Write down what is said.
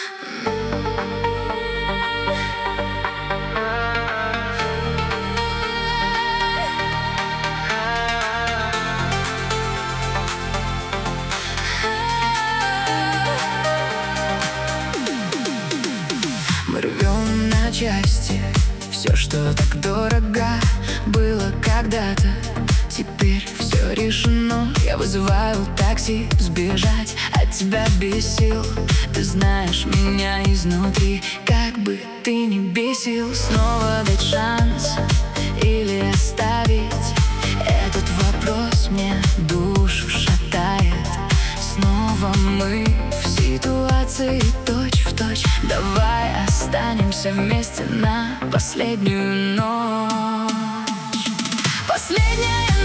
Мы рвем на части все, что так дорого было когда-то. Теперь все решено. Я вызываю такси, сбежать от тебя без сил. Ты знаешь меня изнутри, как бы ты ни бесил. Снова дать шанс или оставить? Этот вопрос мне душу шатает. Снова мы в ситуации точь-в-точь. Давай останемся вместе на последнюю ночь. Последняя